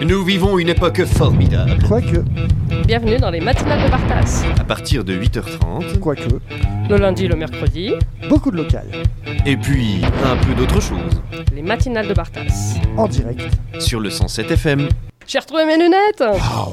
Nous vivons une époque formidable. Quoique, Bienvenue dans les matinales de Bartas. À partir de 8h30, quoique, Le lundi et le mercredi, beaucoup de local, et puis un peu d'autre chose, les matinales de Bartas. en direct. sur le 107 FM. J'ai retrouvé mes lunettes.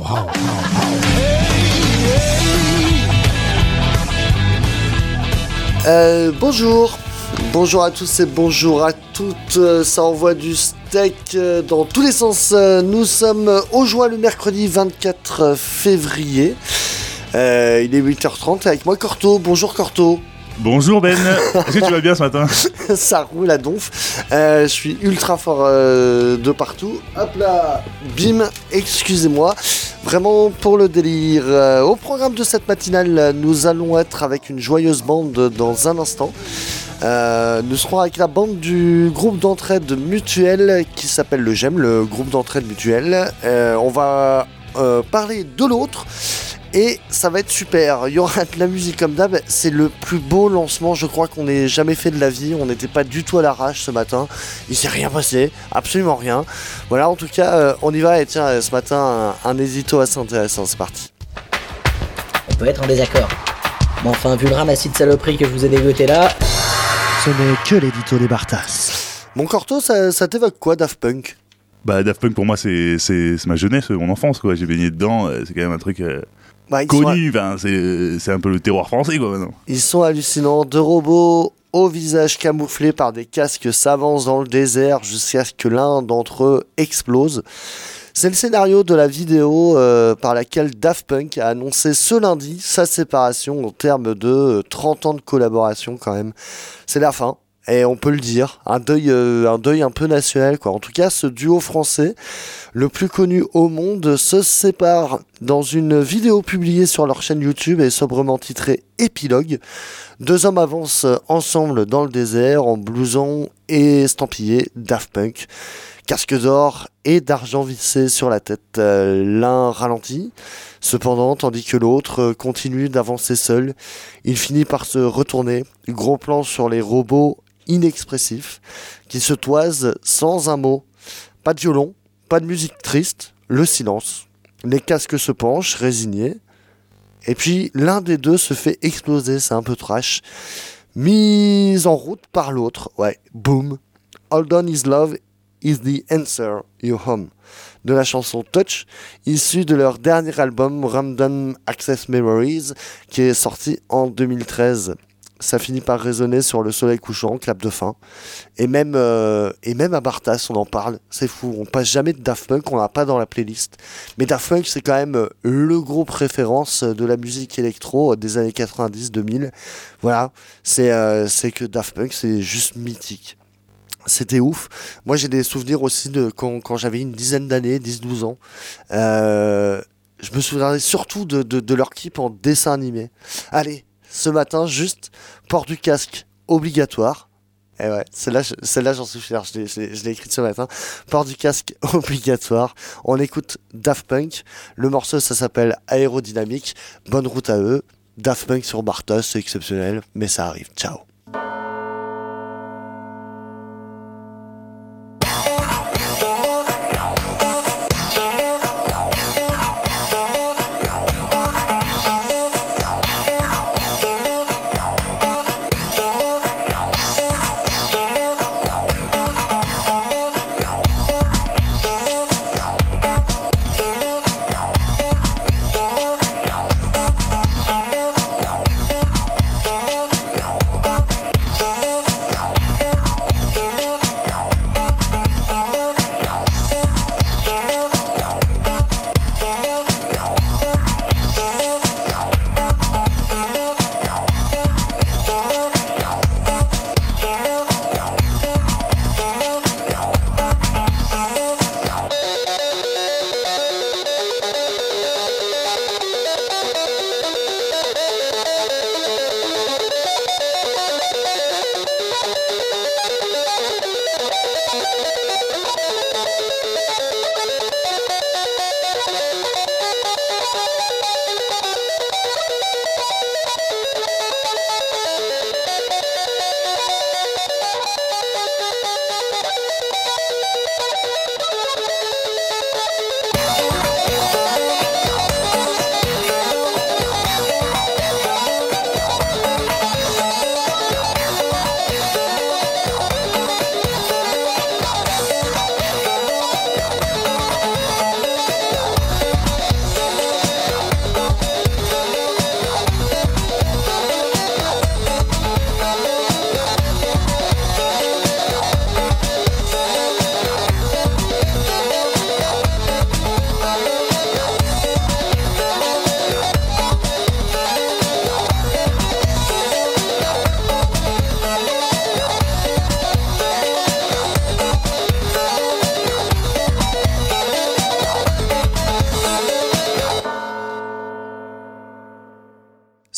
Bonjour à tous et bonjour à toutes, ça envoie du steak dans tous les sens. Nous sommes au joie le mercredi 24 février, il est 8h30 avec moi Corto. Bonjour Corto. Bonjour Ben, est-ce que tu vas bien ce matin? Ça roule à donf, je suis ultra fort de partout. Hop là, bim, excusez-moi. Vraiment pour le délire. Au programme de cette matinale, nous allons être avec une joyeuse bande dans un instant. Nous serons avec la bande du groupe d'entraide mutuelle qui s'appelle le GEM, le groupe d'entraide mutuelle. On va parler de l'autre. Et ça va être super, il y aura de la musique comme d'hab, c'est le plus beau lancement je crois qu'on ait jamais fait de la vie, on n'était pas du tout à l'arrache ce matin, il s'est rien passé, absolument rien. Voilà, en tout cas on y va et tiens ce matin un hésito assez intéressant, c'est parti. On peut être en désaccord. Mais enfin, vu le ramassis de saloperies que je vous ai dégoté là, Ce n'est que l'édito des Bartas. Mon Corto, ça t'évoque quoi Daft Punk? Bah Daft Punk pour moi c'est ma jeunesse, mon enfance quoi, j'ai baigné dedans, c'est quand même un truc Bah, connu, enfin, c'est un peu le terroir français quoi maintenant. Ils sont hallucinants, deux robots au visage camouflé par des casques s'avancent dans le désert jusqu'à ce que l'un d'entre eux explose. C'est le scénario de la vidéo par laquelle Daft Punk a annoncé ce lundi sa séparation au terme de 30 ans de collaboration quand même. C'est la fin. Et on peut le dire, un deuil un peu national quoi. En tout cas, ce duo français, le plus connu au monde, se sépare dans une vidéo publiée sur leur chaîne YouTube et sobrement titrée Épilogue. Deux hommes avancent ensemble dans le désert en blouson et estampillé Daft Punk. Casque d'or et d'argent vissé sur la tête. L'un ralentit, cependant, tandis que l'autre continue d'avancer seul. Il finit par se retourner. Gros plan sur les robots inexpressifs qui se toisent sans un mot. Pas de violon, pas de musique triste, le silence. Les casques se penchent, résignés. Et puis l'un des deux se fait exploser, c'est un peu trash. Mis en route par l'autre, ouais, boum. Hold on is love is the answer, you home. De la chanson Touch, issue de leur dernier album Random Access Memories, qui est sorti en 2013. Ça finit par résonner sur le soleil couchant, clap de fin. Et même à Bartas, on en parle. C'est fou, on passe jamais de Daft Punk, on l'a pas dans la playlist. Mais Daft Punk, c'est quand même le groupe référence de la musique électro des années 90-2000. Voilà, c'est que Daft Punk, c'est juste mythique. C'était ouf. Moi, j'ai des souvenirs aussi de quand j'avais une dizaine d'années, 10-12 ans. Je me souviens surtout de leur clip en dessin animé. Allez, ce matin, juste, port du casque obligatoire. Et ouais, celle-là j'en suis fier, je l'ai écrite ce matin. Port du casque obligatoire. On écoute Daft Punk. Le morceau, ça s'appelle Aérodynamique. Bonne route à eux. Daft Punk sur Bartos, c'est exceptionnel, mais ça arrive. Ciao.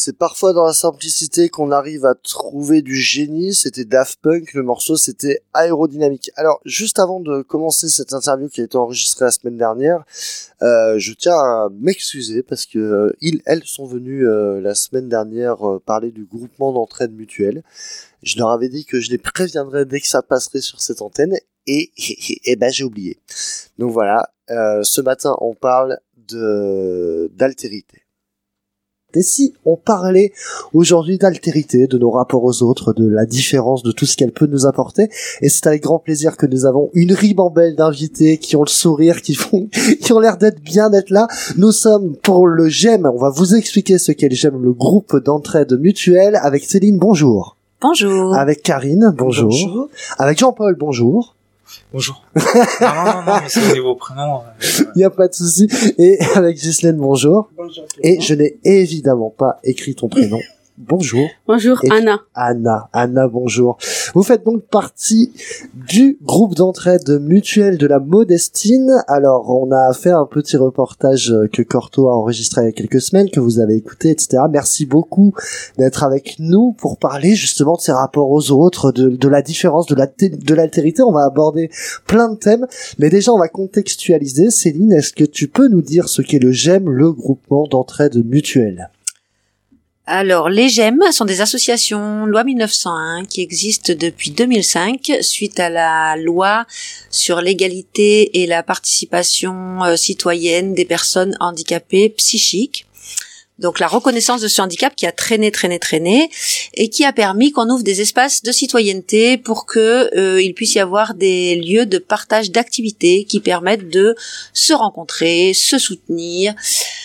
C'est parfois dans la simplicité qu'on arrive à trouver du génie. C'était Daft Punk, le morceau c'était Aérodynamique. Alors, juste avant de commencer cette interview qui a été enregistrée la semaine dernière, je tiens à m'excuser parce que elles sont venues la semaine dernière parler du groupement d'entraide mutuelle. Je leur avais dit que je les préviendrais dès que ça passerait sur cette antenne et ben j'ai oublié. Donc voilà, ce matin on parle d'altérité. Et si on parlait aujourd'hui d'altérité, de nos rapports aux autres, de la différence, de tout ce qu'elle peut nous apporter, et c'est avec grand plaisir que nous avons une ribambelle d'invités qui ont le sourire, qui ont l'air d'être là. Nous sommes pour le GEM, on va vous expliquer ce qu'est le GEM, le groupe d'entraide mutuelle, avec Céline, bonjour. Bonjour. Avec Karine, bonjour. Bonjour. Avec Jean-Paul, bonjour. Bonjour. non, mais c'est au niveau prénom. Il n'y a pas de souci. Et avec Ghislaine, bonjour. Bonjour. Et je n'ai évidemment pas écrit ton prénom. Bonjour. Bonjour, Anna. Anna, bonjour. Vous faites donc partie du groupe d'entraide mutuelle de la Modestine. Alors, on a fait un petit reportage que Corto a enregistré il y a quelques semaines, que vous avez écouté, etc. Merci beaucoup d'être avec nous pour parler justement de ces rapports aux autres, de la différence, de l'altérité. On va aborder plein de thèmes, mais déjà, on va contextualiser. Céline, est-ce que tu peux nous dire ce qu'est le GEM, le groupement d'entraide mutuelle ? Alors, les GEM sont des associations loi 1901 qui existent depuis 2005 suite à la loi sur l'égalité et la participation citoyenne des personnes handicapées psychiques. Donc la reconnaissance de ce handicap qui a traîné et qui a permis qu'on ouvre des espaces de citoyenneté pour que il puisse y avoir des lieux de partage d'activités qui permettent de se rencontrer, se soutenir,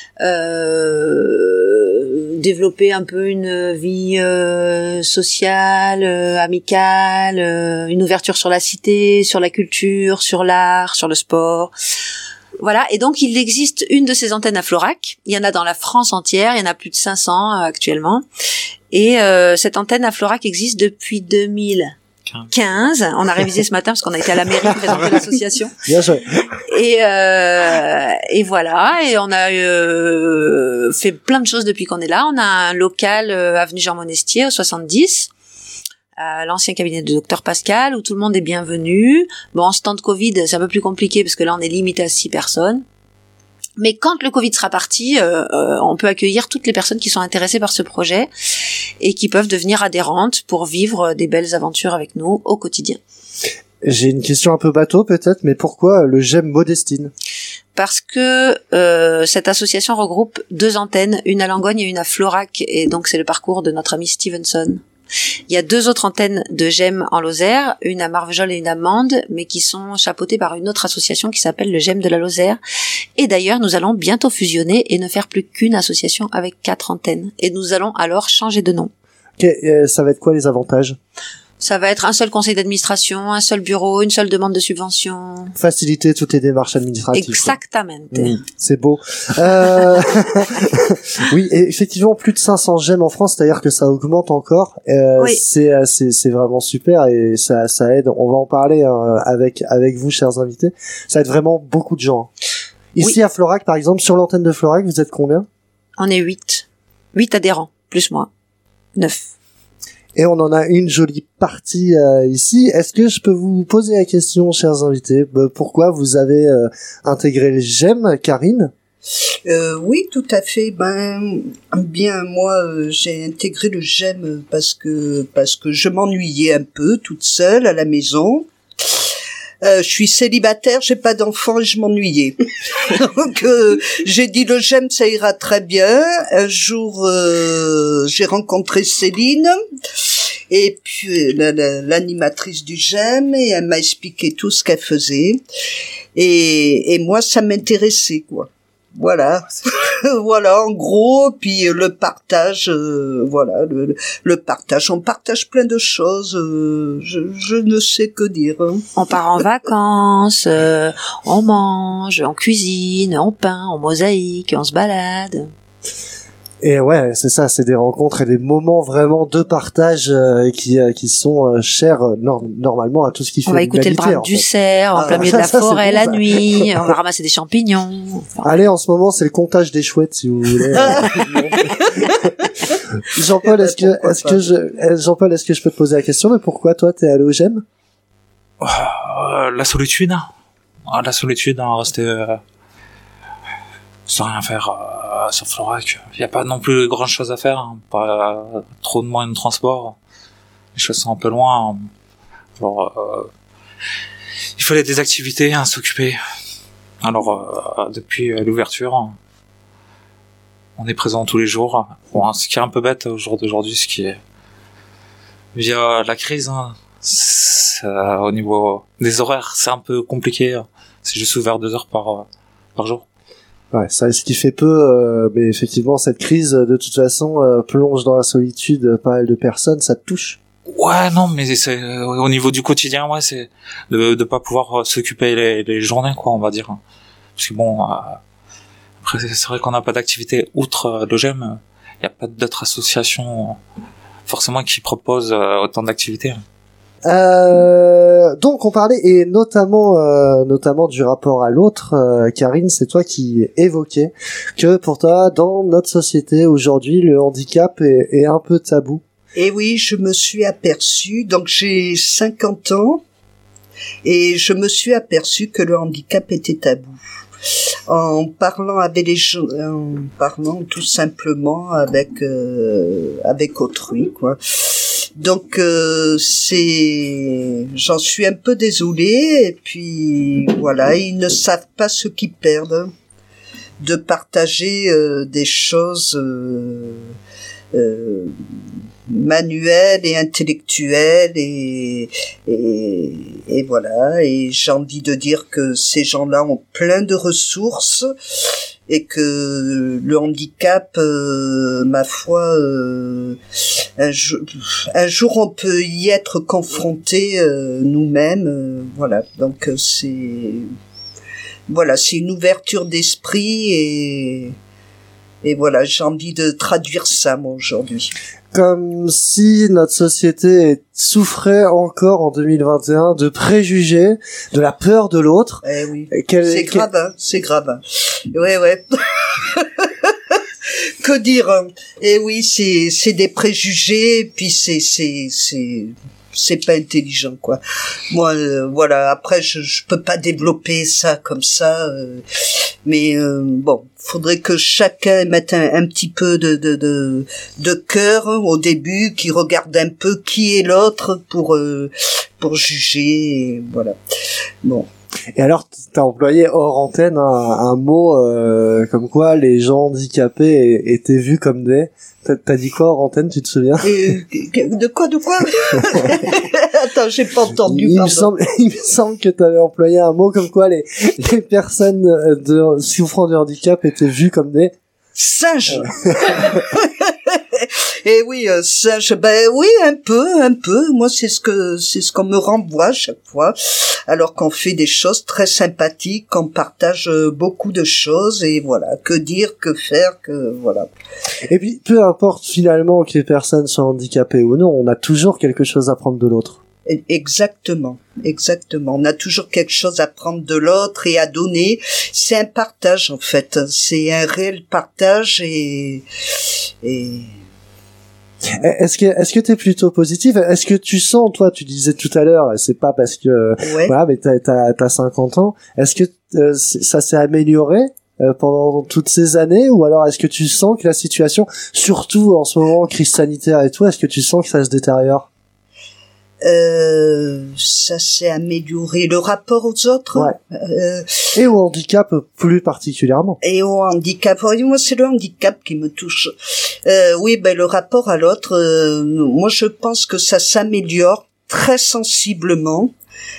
développer un peu une vie sociale, amicale, une ouverture sur la cité, sur la culture, sur l'art, sur le sport. Voilà, et donc il existe une de ces antennes à Florac. Il y en a dans la France entière, il y en a plus de 500 actuellement. Et cette antenne à Florac existe depuis 2015. On a révisé ce matin parce qu'on a été à la mairie présenter l'association. Bien joué. Et voilà, et on a fait plein de choses depuis qu'on est là. On a un local avenue Jean Monestier au 70. À l'ancien cabinet de Dr Pascal, où tout le monde est bienvenu. Bon, en ce temps de Covid, c'est un peu plus compliqué parce que là, on est limité à 6 personnes. Mais quand le Covid sera parti, on peut accueillir toutes les personnes qui sont intéressées par ce projet et qui peuvent devenir adhérentes pour vivre des belles aventures avec nous au quotidien. J'ai une question un peu bateau peut-être, mais pourquoi le GEM Modestine ? Parce que cette association regroupe 2 antennes, une à Langogne et une à Florac, et donc c'est le parcours de notre ami Stevenson. Il y a 2 autres antennes de GEM en Lozère, une à Marvejols et une à Mende, mais qui sont chapeautées par une autre association qui s'appelle le GEM de la Lozère. Et d'ailleurs, nous allons bientôt fusionner et ne faire plus qu'une association avec 4 antennes. Et nous allons alors changer de nom. Ok, ça va être quoi les avantages ? Ça va être un seul conseil d'administration, un seul bureau, une seule demande de subvention. Faciliter toutes les démarches administratives. Exactement. C'est beau. Oui, et effectivement, plus de 500 GEM en France, c'est-à-dire que ça augmente encore. Oui. C'est vraiment super et ça aide. On va en parler avec vous, chers invités. Ça aide vraiment beaucoup de gens. Ici oui. À Florac, par exemple, sur l'antenne de Florac, vous êtes combien ? On est 8. 8 adhérents, plus moi. 9. Et on en a une jolie partie ici. Est-ce que je peux vous poser la question, chers invités, pourquoi vous avez intégré le GEM, Karine ? Oui, tout à fait. Bien, moi, j'ai intégré le GEM parce que je m'ennuyais un peu toute seule à la maison. Je suis célibataire, j'ai pas d'enfants et je m'ennuyais. Donc j'ai dit le GEM ça ira très bien. Un jour j'ai rencontré Céline et puis l'animatrice du GEM et elle m'a expliqué tout ce qu'elle faisait et moi ça m'intéressait quoi. Voilà, voilà en gros. Puis le partage, voilà, le partage. On partage plein de choses. Je ne sais que dire. On part en vacances, on mange, on cuisine, on peint, on mosaïque, on se balade. Et ouais, c'est ça, c'est des rencontres et des moments vraiment de partage qui sont chers normalement à tout ce qui fait On va écouter le l'humanité, brame en du fait. cerf en plein milieu de la Ça, c'est forêt bon, la ça. nuit. On va ramasser des champignons. Enfin, Allez, en ce moment, c'est le comptage des chouettes, si vous voulez. Jean-Paul, Jean-Paul, est-ce que je peux te poser la question de pourquoi toi t'es allé au GEM? La solitude. La solitude, rester sans rien faire sur Florac. Il n'y a pas non plus grand chose à faire, hein. Pas trop de moyens de transport. Les choses sont un peu loin. Alors, il fallait des activités à s'occuper. Alors, depuis l'ouverture, on est présent tous les jours. Bon, ce qui est un peu bête au jour d'aujourd'hui, ce qui est via la crise, hein, au niveau des horaires, c'est un peu compliqué. C'est juste ouvert 2 heures par jour. Ouais, ça, ce qui fait peu, mais effectivement, cette crise, de toute façon, plonge dans la solitude pas mal de personnes, ça te touche. Ouais, non, mais c'est au niveau du quotidien, ouais, c'est de pas pouvoir s'occuper les journées, quoi, on va dire. Parce que bon, après c'est vrai qu'on n'a pas d'activité outre le GEM. Il y a pas d'autres associations forcément qui proposent autant d'activités. Donc on parlait et notamment du rapport à l'autre. Karine, c'est toi qui évoquais que pour toi, dans notre société aujourd'hui, le handicap est un peu tabou. Et oui, je me suis aperçue, donc j'ai 50 ans, et je me suis aperçue que le handicap était tabou. En parlant avec les gens, en parlant tout simplement avec autrui, quoi. Donc j'en suis un peu désolée, et puis voilà, ils ne savent pas ce qu'ils perdent de partager des choses manuelles et intellectuelles et voilà, et j'ai envie de dire que ces gens-là ont plein de ressources et que le handicap, ma foi, un jour on peut y être confronté nous-mêmes, voilà. Donc c'est une ouverture d'esprit et voilà, j'ai envie de traduire ça moi aujourd'hui. Comme si notre société souffrait encore en 2021 de préjugés, de la peur de l'autre. Eh oui. Grave, hein, c'est grave. Hein. Ouais. Que dire, hein. Eh oui, c'est des préjugés, puis c'est pas intelligent, quoi. Moi, voilà, après je peux pas développer ça comme ça, mais bon, faudrait que chacun mette un petit peu de cœur au début, qui regarde un peu qui est l'autre pour juger, et voilà. Bon. Et alors, t'as employé hors antenne un mot comme quoi les gens handicapés étaient vus comme des... T'as dit quoi hors antenne, tu te souviens? De quoi Attends, j'ai pas entendu. Il me semble que t'avais employé un mot comme quoi les personnes souffrant de handicap étaient vues comme des... singes. Et oui, singe, ben oui, un peu. Moi, c'est ce qu'on me renvoie chaque fois, alors qu'on fait des choses très sympathiques, qu'on partage beaucoup de choses, et voilà, que dire, que faire, que voilà. Et puis, peu importe finalement que les personnes soient handicapées ou non, on a toujours quelque chose à prendre de l'autre. Exactement. On a toujours quelque chose à prendre de l'autre et à donner. C'est un partage, en fait. C'est un réel partage et... Est-ce que t'es plutôt positif? Est-ce que tu sens, toi, tu disais tout à l'heure, c'est pas parce que, ouais. Voilà, mais t'as 50 ans. Est-ce que ça s'est amélioré pendant toutes ces années, ou alors est-ce que tu sens que la situation, surtout en ce moment, crise sanitaire et tout, est-ce que tu sens que ça se détériore? Ça s'est amélioré. Le rapport aux autres, ouais. Et au handicap plus particulièrement. Et au handicap, moi c'est le handicap qui me touche. Oui, ben le rapport à l'autre, moi je pense que ça s'améliore très sensiblement.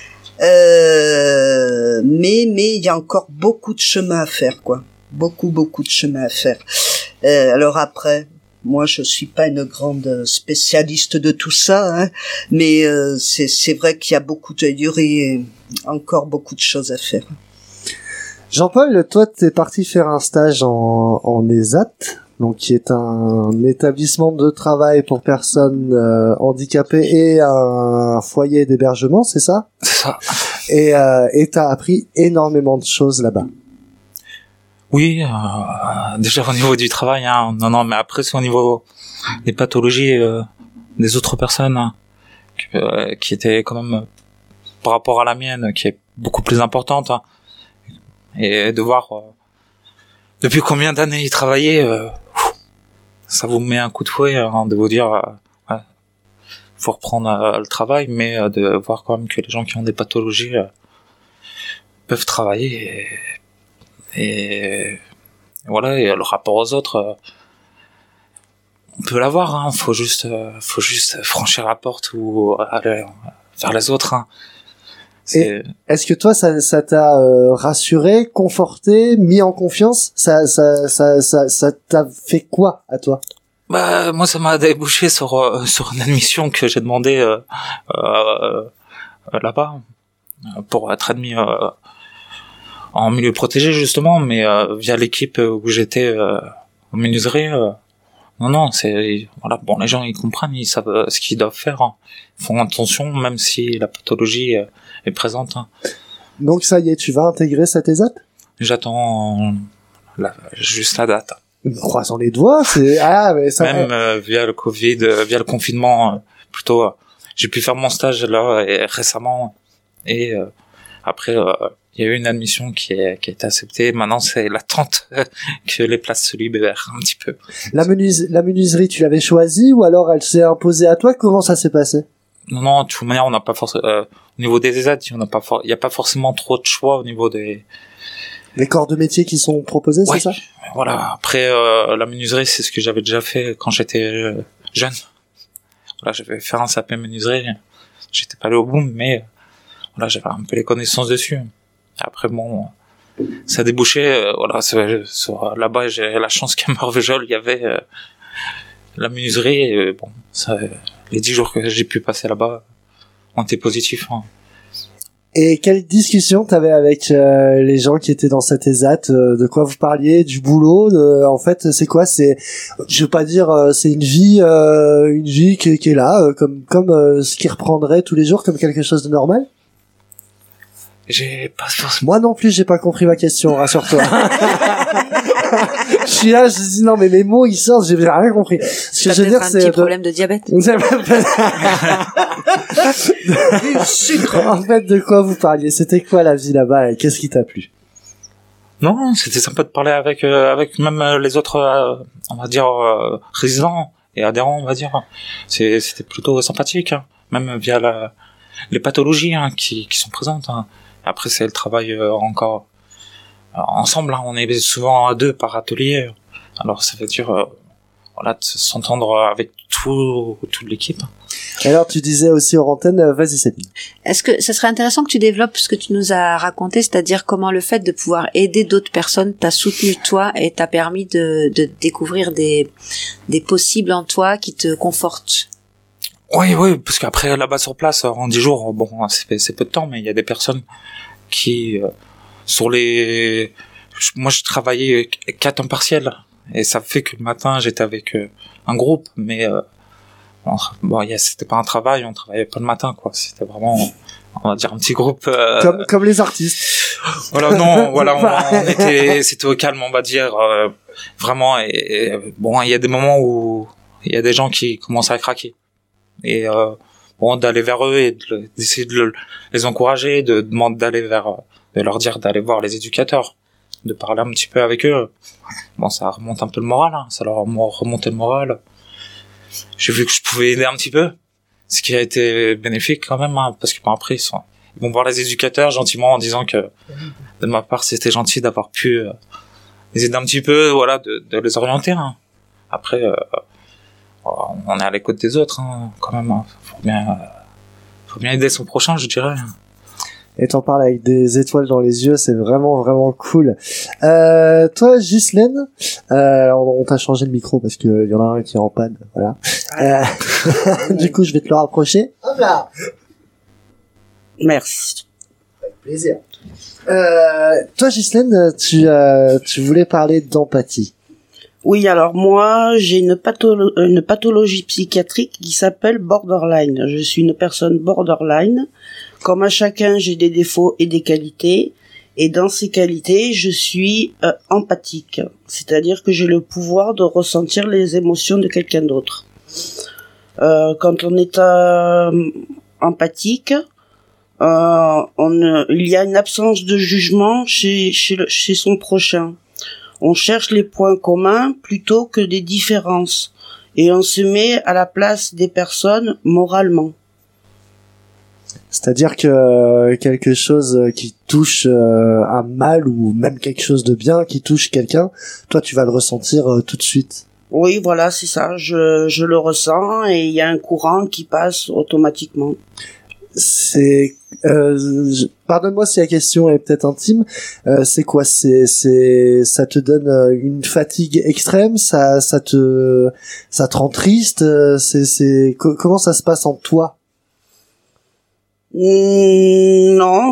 Mais il y a encore beaucoup de chemin à faire, quoi. Beaucoup de chemin à faire. Alors après, moi, je suis pas une grande spécialiste de tout ça, hein, mais c'est vrai qu'il y a il y aurait encore beaucoup de choses à faire. Jean-Paul, toi, t'es parti faire un stage en ESAT. donc qui est un établissement de travail pour personnes handicapées et un foyer d'hébergement, c'est ça? C'est ça. Et t'as appris énormément de choses là-bas. Oui, déjà au niveau du travail, hein. Non, mais après c'est au niveau des pathologies des autres personnes, hein, qui étaient quand même par rapport à la mienne, qui est beaucoup plus importante, hein. Et de voir depuis combien d'années ils travaillaient, ça vous met un coup de fouet, hein, de vous dire ouais, faut reprendre le travail, mais de voir quand même que les gens qui ont des pathologies peuvent travailler et voilà. Et le rapport aux autres, on peut l'avoir, hein. Faut juste franchir la porte ou aller vers les autres, hein. Et est-ce que toi, ça t'a rassuré, conforté, mis en confiance? Ça t'a fait quoi à toi? Bah moi, ça m'a débouché sur une admission que j'ai demandé là-bas pour être admis en milieu protégé justement, mais via l'équipe où j'étais en menuiserie. Non, c'est voilà. Bon, les gens ils comprennent, ils savent ce qu'ils doivent faire, hein. Ils font attention, même si la pathologie est présente, hein. Donc ça y est, tu vas intégrer cette ESAT? J'attends juste la date. Croisons les doigts, mais ça. Même via le Covid, via le confinement, plutôt. J'ai pu faire mon stage là récemment, et après il y a eu une admission qui a été acceptée. Maintenant c'est l'attente que les places se libèrent un petit peu. La menuiserie, tu l'avais choisie ou alors elle s'est imposée à toi? Comment ça s'est passé? Non, de toute manière, on n'a pas forcément au niveau des ESAT, il y a pas forcément trop de choix au niveau des corps de métier qui sont proposés, ouais, c'est ça? Voilà. Après la menuiserie, c'est ce que j'avais déjà fait quand j'étais jeune. Voilà, j'avais fait un CAP menuiserie. J'étais pas allé au bout, mais voilà, j'avais un peu les connaissances dessus. Après bon, ça a débouché, voilà, là-bas j'ai la chance qu'à Marvejols il y avait la menuiserie, et bon, ça, les 10 jours que j'ai pu passer là-bas ont été positifs, hein. Et quelle discussion t'avais avec les gens qui étaient dans cette ESAT? De quoi vous parliez? Du boulot? En fait, c'est quoi? Je veux pas dire, c'est une vie qui est là, comme ce qui reprendrait tous les jours comme quelque chose de normal? J'ai pas forcément... Moi non plus, j'ai pas compris ma question, rassure-toi. Je suis là, je dis non, mais mes mots ils sortent, j'ai rien compris. Ce que je veux dire, c'est un petit problème de diabète. En fait, de quoi vous parliez? C'était quoi la vie là-bas et qu'est-ce qui t'a plu? Non, c'était sympa de parler avec même les autres, on va dire résidents et adhérents, on va dire. C'était plutôt sympathique, hein. Même via les pathologies, hein, qui sont présentes, hein. Après, c'est le travail encore ensemble, hein. On est souvent à 2 par atelier, alors ça veut dire voilà, de s'entendre avec toute l'équipe. Alors tu disais aussi hors antenne, vas-y Céline. Est-ce que ça serait intéressant que tu développes ce que tu nous as raconté, c'est-à-dire comment le fait de pouvoir aider d'autres personnes t'a soutenu toi et t'a permis de découvrir des possibles en toi qui te confortent? Oui, parce qu'après là-bas sur place, en 10 jours, bon, c'est peu de temps, mais il y a des personnes qui moi je travaillais 4 temps partiels, et ça fait que le matin j'étais avec un groupe, mais bon, c'était pas un travail, on travaillait pas le matin, quoi. C'était vraiment, on va dire, un petit groupe. Comme les artistes. Voilà, non, voilà, c'était au calme, on va dire, vraiment. Et bon, il y a des moments où il y a des gens qui commencent à craquer. Et bon, d'aller vers eux et d'essayer de les encourager, de leur dire d'aller voir les éducateurs, de parler un petit peu avec eux. Bon, ça remonte un peu le moral, hein, ça leur a remonté le moral. J'ai vu que je pouvais aider un petit peu, ce qui a été bénéfique quand même, hein, parce que bon, après ils vont voir les éducateurs gentiment en disant que de ma part c'était gentil d'avoir pu les aider un petit peu, voilà, de les orienter, hein. Après on est à l'écoute des autres, hein, quand même, hein. Faut bien aider son prochain, je dirais. Et t'en parles avec des étoiles dans les yeux, c'est vraiment vraiment cool. Toi, Ghislaine, on t'a changé le micro parce que y en a un qui est en panne, voilà. Du coup, je vais te le rapprocher. Hop là. Merci. Avec plaisir. Toi, Ghislaine, tu voulais parler d'empathie. Oui, alors moi, j'ai une pathologie psychiatrique qui s'appelle borderline. Je suis une personne borderline. Comme à chacun, j'ai des défauts et des qualités. Et dans ces qualités, je suis empathique. C'est-à-dire que j'ai le pouvoir de ressentir les émotions de quelqu'un d'autre. Quand on est empathique, il y a une absence de jugement chez son prochain. On cherche les points communs plutôt que des différences. Et on se met à la place des personnes moralement. C'est-à-dire que quelque chose qui touche un mal ou même quelque chose de bien qui touche quelqu'un, toi tu vas le ressentir tout de suite. Oui, voilà, c'est ça. Je le ressens et il y a un courant qui passe automatiquement. C'est pardonne-moi si la question est peut-être intime, c'est quoi, ça te donne une fatigue extrême, ça te rend triste, comment ça se passe en toi? Non,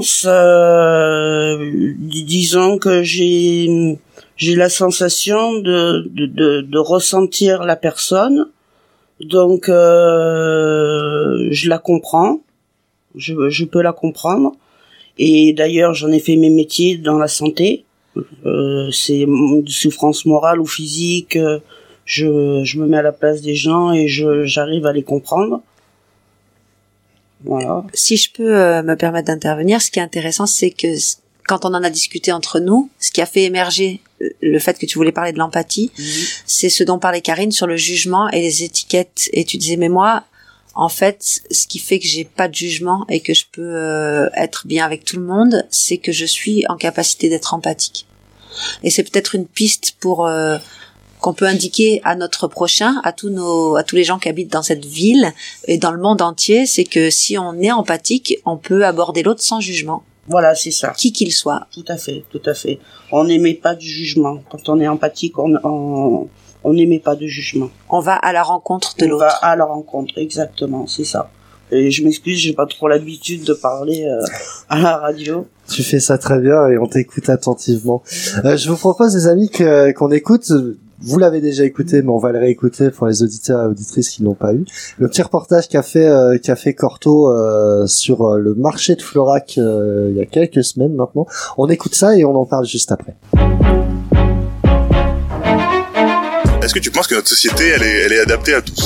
disons que j'ai la sensation de ressentir la personne, donc je la comprends. Je peux la comprendre, et d'ailleurs j'en ai fait mes métiers dans la santé. C'est une souffrance morale ou physique, je me mets à la place des gens et j'arrive à les comprendre. Voilà. Si je peux me permettre d'intervenir, ce qui est intéressant, c'est que quand on en a discuté entre nous, ce qui a fait émerger le fait que tu voulais parler de l'empathie, c'est ce dont parlait Karine sur le jugement et les étiquettes. Et tu disais, mais moi, en fait, ce qui fait que j'ai pas de jugement et que je peux être bien avec tout le monde, c'est que je suis en capacité d'être empathique. Et c'est peut-être une piste pour qu'on peut indiquer à notre prochain, à tous les gens qui habitent dans cette ville et dans le monde entier, c'est que si on est empathique, on peut aborder l'autre sans jugement. Voilà, c'est ça. Qui qu'il soit. Tout à fait. On n'émet pas du jugement. Quand on est empathique, on n'émet pas de jugement. On va à la rencontre de l'autre. On va à la rencontre, exactement, c'est ça. Et je m'excuse, j'ai pas trop l'habitude de parler à la radio. Tu fais ça très bien et on t'écoute attentivement. Je vous propose, les amis, qu'on écoute. Vous l'avez déjà écouté, mais on va le réécouter pour les auditeurs et auditrices qui l'ont pas eu. Le petit reportage qu'a fait Corto sur le marché de Florac il y a quelques semaines maintenant. On écoute ça et on en parle juste après. Est-ce que tu penses que notre société, elle est adaptée à tous ?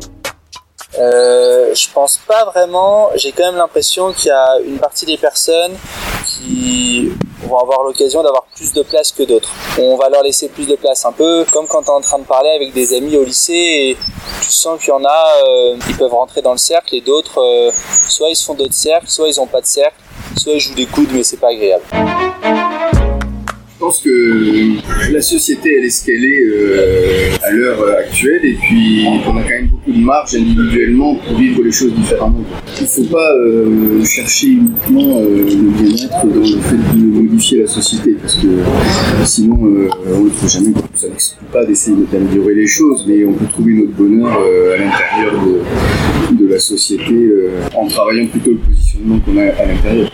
Je pense pas vraiment. J'ai quand même l'impression qu'il y a une partie des personnes qui vont avoir l'occasion d'avoir plus de place que d'autres. On va leur laisser plus de place, un peu comme quand t'es en train de parler avec des amis au lycée et tu sens qu'il y en a, ils peuvent rentrer dans le cercle et d'autres, soit ils se font d'autres cercles, soit ils ont pas de cercle, soit ils jouent des coudes mais c'est pas agréable. Je pense que la société, elle est ce qu'elle est à l'heure actuelle, et puis on a quand même beaucoup de marge individuellement pour vivre les choses différemment. Il ne faut pas chercher uniquement le bien-être dans le fait de modifier la société, parce que sinon on ne le fera jamais. Ça n'exclut pas d'essayer d'améliorer les choses, mais on peut trouver notre bonheur à l'intérieur de la société en travaillant plutôt le positionnement qu'on a à l'intérieur.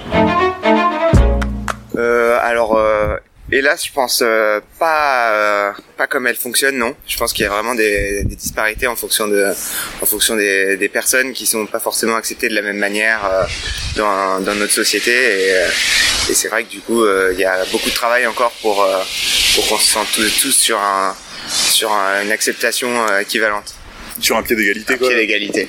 Hélas, je pense pas comme elle fonctionne, non. Je pense qu'il y a vraiment des disparités en fonction des personnes qui sont pas forcément acceptées de la même manière dans notre société, et c'est vrai que du coup il y a beaucoup de travail encore pour qu'on se sente tous sur une acceptation équivalente. Sur un pied d'égalité, quoi. Un pied d'égalité.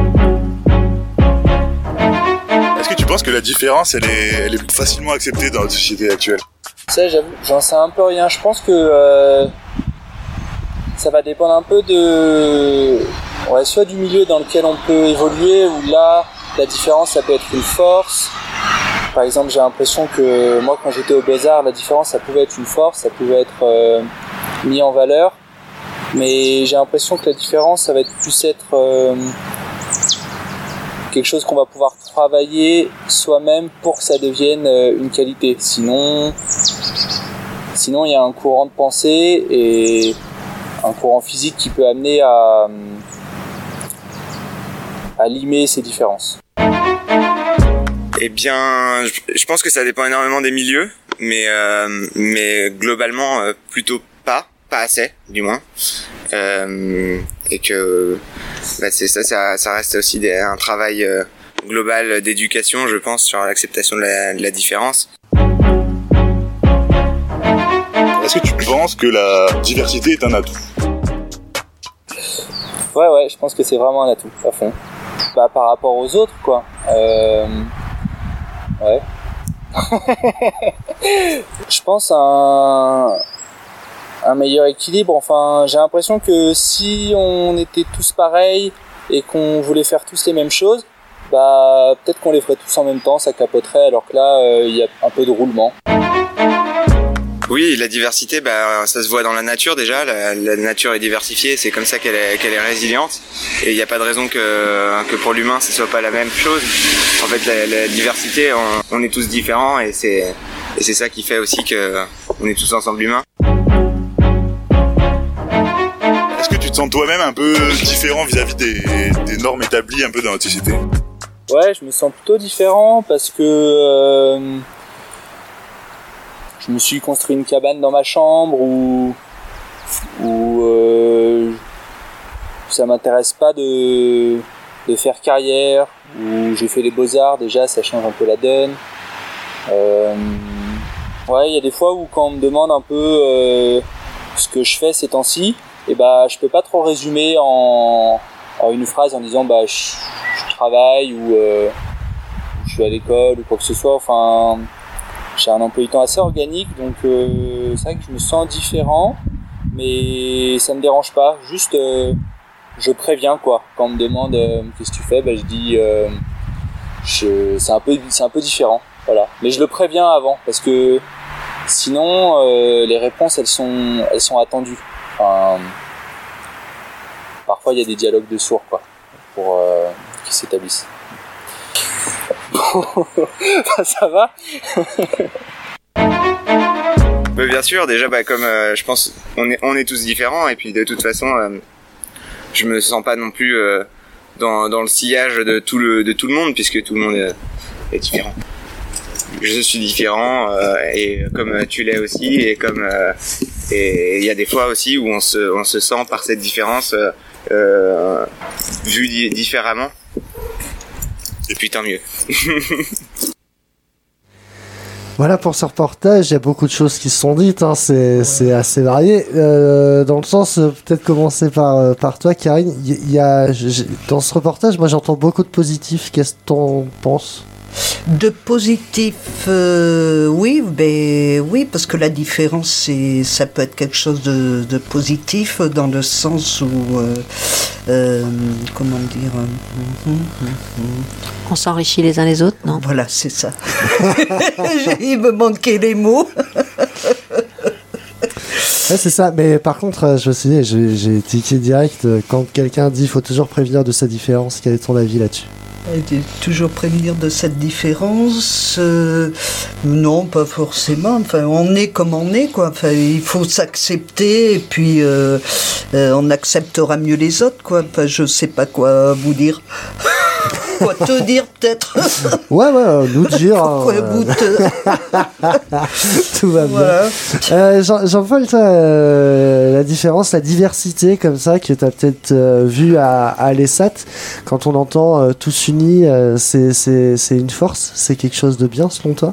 Est-ce que tu penses que la différence, elle est facilement acceptée dans notre société actuelle ? Ça, j'avoue, j'en sais un peu rien. Je pense que ça va dépendre un peu soit du milieu dans lequel on peut évoluer, où là, la différence, ça peut être une force. Par exemple, j'ai l'impression que moi, quand j'étais au Beaux-Arts, la différence, ça pouvait être une force, ça pouvait être mis en valeur. Mais j'ai l'impression que la différence, ça va plus être quelque chose qu'on va pouvoir travailler soi-même pour que ça devienne une qualité. Sinon, il y a un courant de pensée et un courant physique qui peut amener à limer ces différences. Eh bien, je pense que ça dépend énormément des milieux, mais globalement plutôt pas, pas assez, du moins. Et que c'est ça reste aussi un travail global d'éducation, je pense, sur l'acceptation de la différence. Est-ce que tu penses que la diversité est un atout ? Ouais, je pense que c'est vraiment un atout, à fond. Bah, par rapport aux autres, quoi. Ouais. Je pense à un meilleur équilibre. Enfin, j'ai l'impression que si on était tous pareils et qu'on voulait faire tous les mêmes choses, bah peut-être qu'on les ferait tous en même temps, ça capoterait, alors que là, il y a un peu de roulement. Oui, la diversité, ça se voit dans la nature déjà. La nature est diversifiée, c'est comme ça qu'elle est résiliente. Et il n'y a pas de raison que pour l'humain, ce soit pas la même chose. En fait, la diversité, on est tous différents et c'est ça qui fait aussi que on est tous ensemble humains. Est-ce que tu te sens toi-même un peu différent vis-à-vis des normes établies un peu dans notre société ? Ouais, je me sens plutôt différent parce que je me suis construit une cabane dans ma chambre où ça m'intéresse pas de faire carrière, où j'ai fait les beaux-arts, déjà ça change un peu la donne. Ouais, il y a des fois où quand on me demande un peu ce que je fais ces temps-ci, et je peux pas trop résumer en une phrase en disant je travaille ou je suis à l'école ou quoi que ce soit. Enfin, j'ai un emploi du temps assez organique, donc c'est vrai que je me sens différent, mais ça me dérange pas. Juste, je préviens quoi. Quand on me demande qu'est-ce que tu fais, je dis c'est un peu différent, voilà. Mais je le préviens avant parce que sinon les réponses elles sont attendues. Enfin, parfois il y a des dialogues de sourds quoi, pour qui s'établissent. Ça va. Mais bien sûr, déjà comme je pense on est tous différents et puis de toute façon je me sens pas non plus dans le sillage de tout le monde puisque tout le monde est différent. Je suis différent et comme tu l'es aussi et comme et il y a des fois aussi où on se sent par cette différence vu différemment. Et puis tant mieux. Voilà pour ce reportage, il y a beaucoup de choses qui se sont dites, hein, c'est assez varié. Dans le sens, peut-être commencer par toi, Karine. Dans ce reportage, moi j'entends beaucoup de positifs. Qu'est-ce que t'en penses ? De positif, oui, parce que la différence, ça peut être quelque chose de positif dans le sens où, comment dire, on s'enrichit les uns les autres, non ? Voilà, c'est ça. Il me manquait les mots. Ouais, c'est ça, mais par contre, je me suis dit, j'ai tiqué direct quand quelqu'un dit faut toujours prévenir de sa différence. Quel est ton avis là-dessus ? Toujours prévenir de cette différence, non, pas forcément. Enfin, on est comme on est, quoi. Enfin, il faut s'accepter et puis on acceptera mieux les autres, quoi. Enfin, je sais pas quoi vous dire. Quoi te dire peut-être. Ouais, nous dire. Tout va bien. Voilà. Jean-Paul, toi, la différence, la diversité comme ça que tu as peut-être vu à l'ESAT, quand on entend tous unis, c'est une force, c'est quelque chose de bien selon toi ?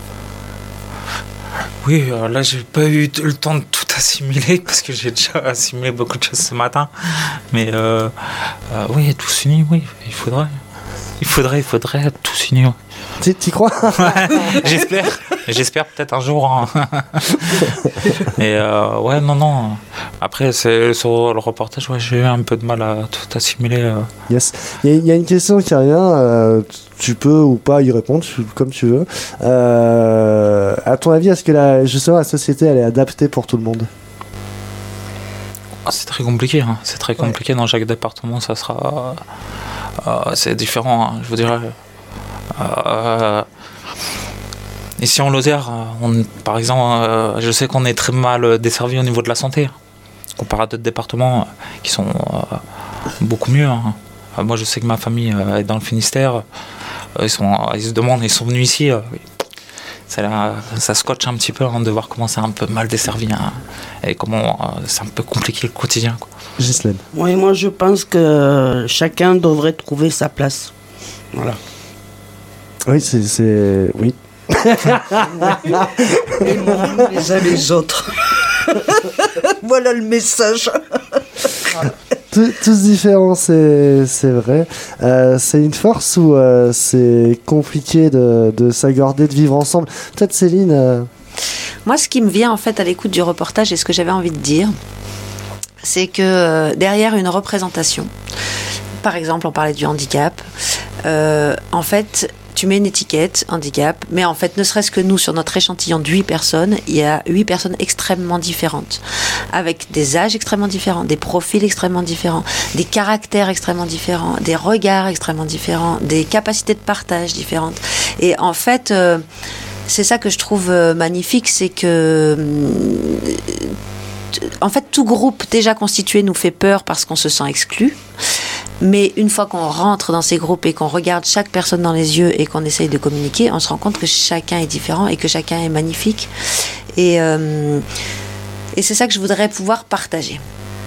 Oui, là j'ai pas eu le temps de tout assimiler parce que j'ai déjà assimilé beaucoup de choses ce matin. Mais oui, tous unis, oui, il faudrait tous unis. Ouais. T'y crois ? Ouais, j'espère peut-être un jour. Hein. Mais ouais, non. Après, c'est sur le reportage, ouais, j'ai eu un peu de mal à tout assimiler. Yes. Il y a une question qui revient. Tu peux ou pas y répondre, comme tu veux. À ton avis, est-ce que justement la société elle est adaptée pour tout le monde ? C'est très compliqué. Hein. C'est très compliqué. Dans chaque département, ça sera. C'est différent. Hein. Je vous dirais. Ici en Lozère, par exemple, je sais qu'on est très mal desservi au niveau de la santé, comparé à d'autres départements qui sont beaucoup mieux. Hein. Moi, je sais que ma famille est dans le Finistère. Ils se demandent, ils sont venus ici. ça scotche un petit peu de voir comment c'est un peu mal desservi et comment c'est un peu compliqué le quotidien, quoi. Ghislaine. Oui, moi je pense que chacun devrait trouver sa place. Voilà. Oui, c'est... Oui. Aimons les uns les autres. Voilà le message. Tous différents, c'est vrai. C'est une force ou c'est compliqué de s'accorder, de vivre ensemble? Peut-être Céline. Moi, ce qui me vient en fait à l'écoute du reportage et ce que j'avais envie de dire, c'est que derrière une représentation, par exemple, on parlait du handicap, en fait, tu mets une étiquette handicap, mais en fait, ne serait-ce que nous, sur notre échantillon de 8 personnes, il y a 8 personnes extrêmement différentes, avec des âges extrêmement différents, des profils extrêmement différents, des caractères extrêmement différents, des regards extrêmement différents, des capacités de partage différentes. Et en fait, c'est ça que je trouve magnifique, c'est que... en fait, tout groupe déjà constitué nous fait peur parce qu'on se sent exclu. Mais une fois qu'on rentre dans ces groupes et qu'on regarde chaque personne dans les yeux et qu'on essaye de communiquer, on se rend compte que chacun est différent et que chacun est magnifique. Et c'est ça que je voudrais pouvoir partager.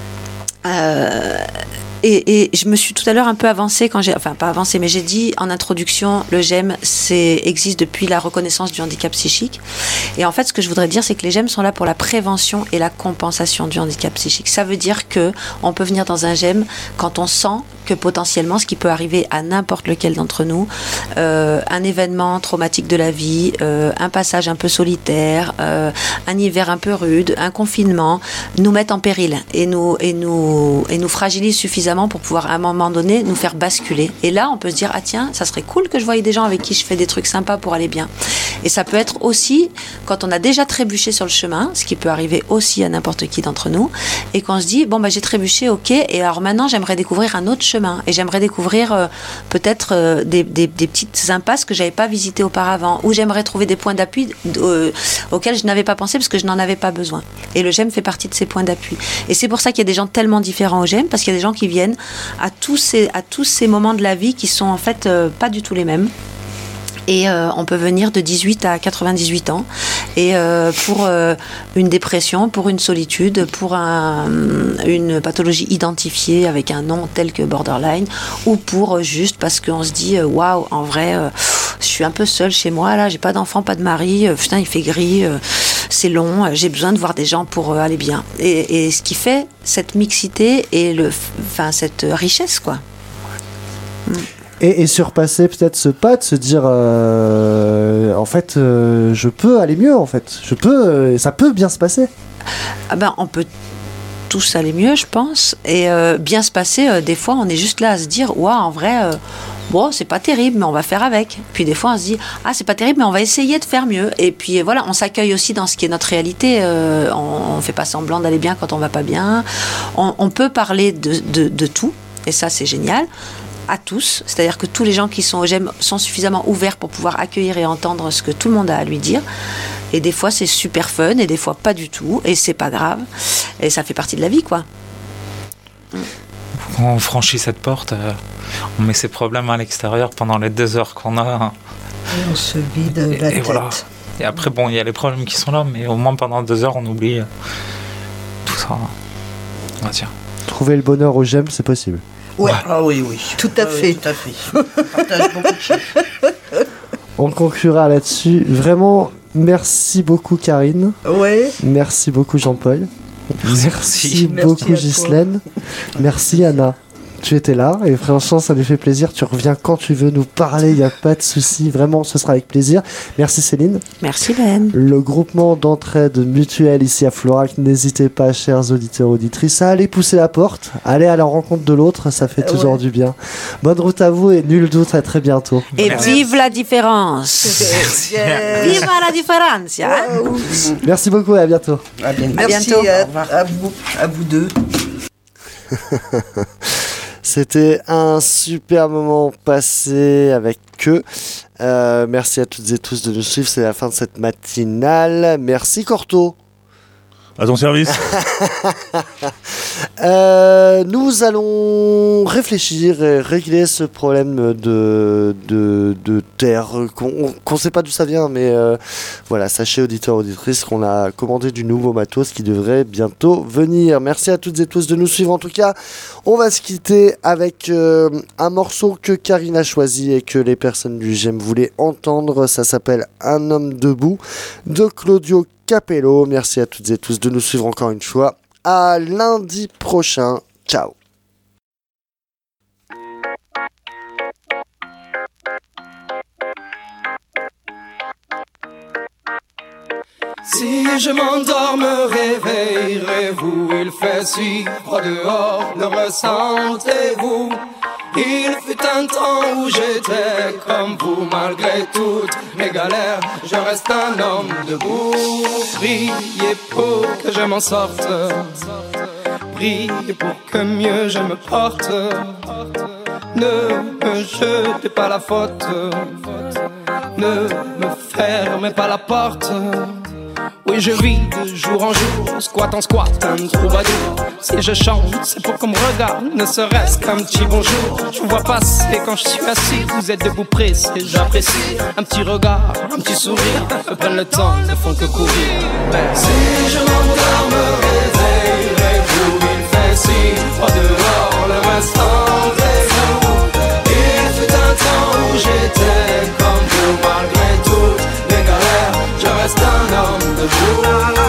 Et je me suis tout à l'heure un peu avancée enfin pas avancée, mais j'ai dit en introduction, le GEM existe depuis la reconnaissance du handicap psychique. Et en fait, ce que je voudrais dire, c'est que les GEM sont là pour la prévention et la compensation du handicap psychique. Ça veut dire que on peut venir dans un GEM quand on sent que potentiellement, ce qui peut arriver à n'importe lequel d'entre nous, un événement traumatique de la vie, un passage un peu solitaire, un hiver un peu rude, un confinement, nous mettent en péril et nous fragilisent suffisamment pour pouvoir à un moment donné nous faire basculer. Et là on peut se dire ah tiens, ça serait cool que je voie des gens avec qui je fais des trucs sympas pour aller bien. Et ça peut être aussi quand on a déjà trébuché sur le chemin, ce qui peut arriver aussi à n'importe qui d'entre nous, et qu'on se dit bon bah j'ai trébuché, ok, et alors maintenant j'aimerais découvrir un autre chemin et j'aimerais découvrir peut-être des petites impasses que j'avais pas visitées auparavant, ou j'aimerais trouver des points d'appui auxquels je n'avais pas pensé parce que je n'en avais pas besoin. Et le GEM fait partie de ces points d'appui. Et c'est pour ça qu'il y a des gens tellement différents au GEM, parce qu'il y a des gens qui viennent à tous ces moments de la vie qui sont en fait pas du tout les mêmes. Et on peut venir de 18 à 98 ans et pour une dépression, pour une solitude, pour une pathologie identifiée avec un nom tel que borderline, ou pour juste parce qu'on se dit waouh, en vrai je suis un peu seule chez moi là, j'ai pas d'enfant, pas de mari, putain il fait gris, c'est long, j'ai besoin de voir des gens pour aller bien. Et ce qui fait cette mixité et cette richesse quoi. Et surpasser peut-être ce pas, de se dire en fait je peux aller mieux, en fait je peux, ça peut bien se passer. Ah ben on peut tous aller mieux je pense, et bien se passer, des fois on est juste là à se dire waouh, en vrai bon c'est pas terrible mais on va faire avec. Puis des fois on se dit ah c'est pas terrible mais on va essayer de faire mieux. Et puis voilà, on s'accueille aussi dans ce qui est notre réalité, on fait pas semblant d'aller bien quand on va pas bien, on peut parler de tout, et ça c'est génial, à tous, c'est-à-dire que tous les gens qui sont au GEM sont suffisamment ouverts pour pouvoir accueillir et entendre ce que tout le monde a à lui dire. Et des fois c'est super fun et des fois pas du tout, et c'est pas grave, et ça fait partie de la vie quoi. Quand on franchit cette porte, on met ses problèmes à l'extérieur pendant les 2 heures qu'on a. Et on se vide la tête. Voilà. Et après bon, il y a les problèmes qui sont là, mais au moins pendant 2 heures on oublie tout ça, on va dire. Trouver le bonheur au GEM, c'est possible. Ouais. Ah oui, tout à fait. Tout à fait. On partage beaucoup de choses. On conclura là-dessus. Vraiment, merci beaucoup Karine. Ouais. Merci beaucoup Jean-Paul. Merci beaucoup Ghislaine. Merci Anna. Tu étais là et franchement ça nous fait plaisir, tu reviens quand tu veux nous parler, il n'y a pas de souci, vraiment ce sera avec plaisir. Merci Céline. Merci Ben. Le groupement d'entraide mutuelle ici à Florac, n'hésitez pas chers auditeurs auditrices à aller pousser la porte, aller à la rencontre de l'autre, ça fait toujours du bien. Bonne route à vous et nul doute à très bientôt. Et vive la différence. Vive la différence hein. Merci beaucoup et à bientôt. Merci à vous deux. C'était un super moment passé avec eux. Merci à toutes et tous de nous suivre. C'est la fin de cette matinale. Merci Corto. À ton service. Nous allons réfléchir et régler ce problème de de terre qu'on sait pas d'où ça vient, mais voilà, sachez auditeurs auditrices qu'on a commandé du nouveau matos qui devrait bientôt venir. Merci à toutes et tous de nous suivre. En tout cas, on va se quitter avec un morceau que Karine a choisi et que les personnes du GEM voulaient entendre. Ça s'appelle Un homme debout de Claudio Capello. Merci à toutes et tous de nous suivre encore une fois. À lundi prochain. Ciao. Si je m'endors, me réveillerez-vous? Il fait si froid dehors, le ressentez-vous? Il fut un temps où j'étais comme vous, malgré toutes mes galères, je reste un homme debout. Priez pour que je m'en sorte, priez pour que mieux je me porte. Ne me jetez pas la faute, ne me fermez pas la porte. Oui, je vis de jour en jour, squat en squat, un troubadour. Si je chante, c'est pour qu'on me regarde, ne serait-ce qu'un petit bonjour. Je vous vois passer quand je suis assis, vous êtes debout pressé, j'apprécie. Un petit regard, un petit sourire, me prennent le temps, ne font que courir. Si je m'endors, me réveillerez-vous? Il fait si froid dehors, le restant est vous. Il fut un temps où j'étais comme vous, malgré toutes mes galères, je reste un homme debout.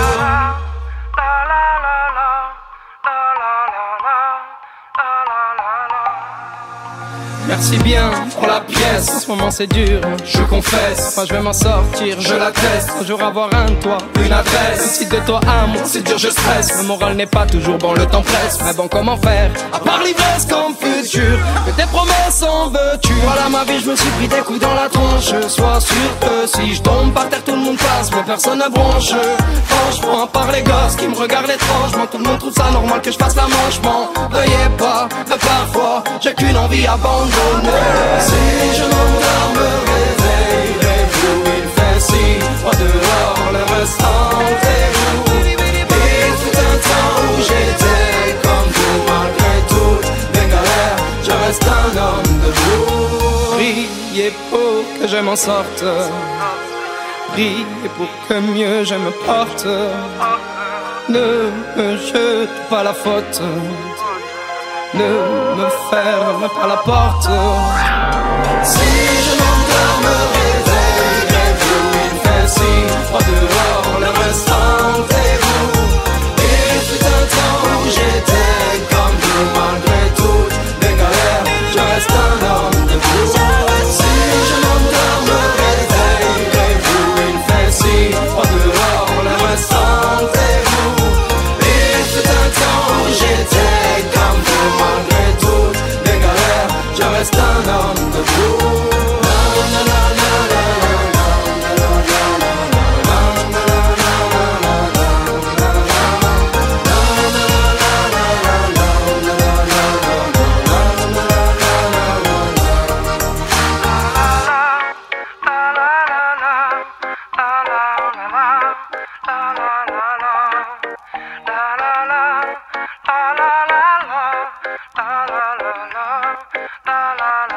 Merci bien pour la pièce, en ce moment c'est dur, je confesse. Moi je vais m'en sortir, je l'atteste. Un jour avoir un toit, une adresse. Si de toi à moi c'est dur, je stresse. Le moral n'est pas toujours bon, le temps presse. Mais bon, comment faire, à part l'ivresse comme futur? Que tes promesses en veux-tu? Voilà ma vie, je me suis pris des coups dans la tronche. Sois sûr que si je tombe par terre, tout le monde passe, mais personne ne bronche. Franchement, par les gosses qui me regardent étrangement, tout le monde trouve ça normal que je fasse la manche. M'en veuillez pas, mais parfois j'ai qu'une envie abandonnée. Si je m'endors, me réveillerez-vous? Il fait si froid dehors, le restant est vous. Il fut un temps où j'étais comme vous, malgré toutes mes galères, je reste un homme debout. Priez pour que je m'en sorte, priez pour que mieux je me porte. Ne me jete pas la faute, ne me ferme pas la porte. Si je m'endors, me réveillerez-vous? Il fait si froid dehors, le restant est vous. Il fut un temps où j'étais comme vous, malgré toutes mes galères, je reste un homme debout. Si je m'endors, me réveillerez-vous? Il fait si froid dehors, le restant est vous. Il fut un temps où j'étais comme vous, malgré toutes mes galères, je reste un homme debout. La la la